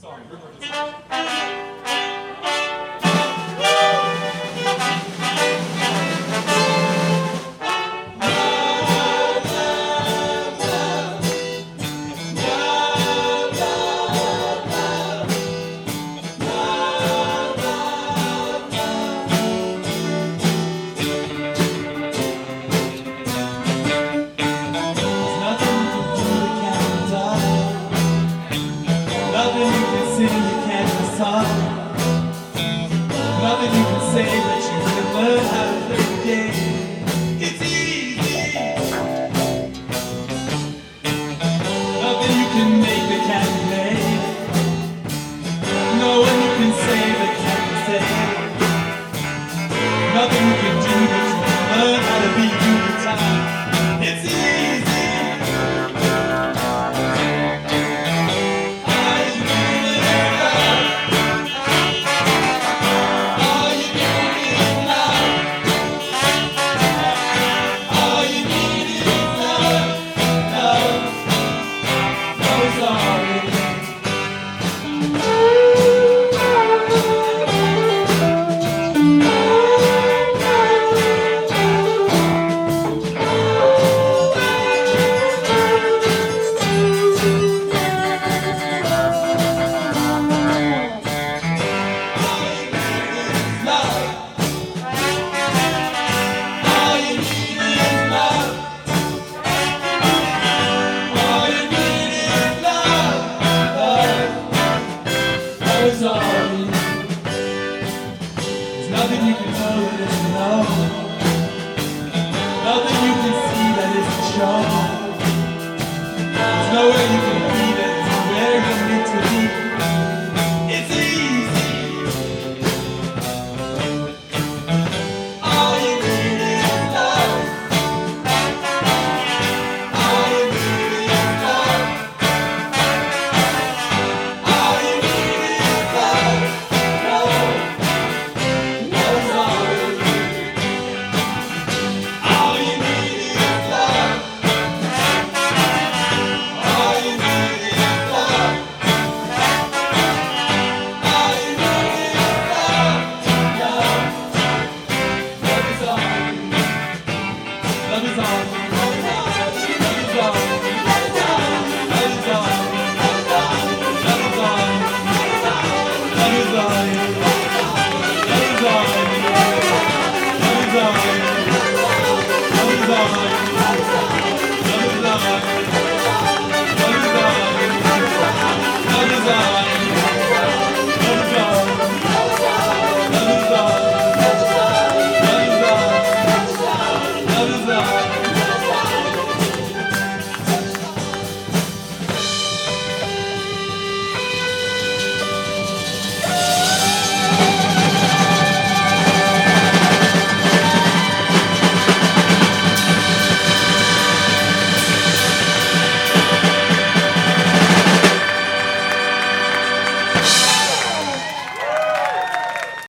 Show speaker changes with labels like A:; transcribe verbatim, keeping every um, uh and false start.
A: Nothing you can say, but you can learn how to play the game. It's easy. Nothing you can make that can't be made. No one you can say that can't be said. Nothing you can do, but you can learn how to be you with time. It's easy. There's nothing you can know that isn't known. Nothing you can see that isn't shown. There's nowhere you can be that isn't where you're meant to be. It's easy. All you need is love. All you need is love. All you need is love. Love is all.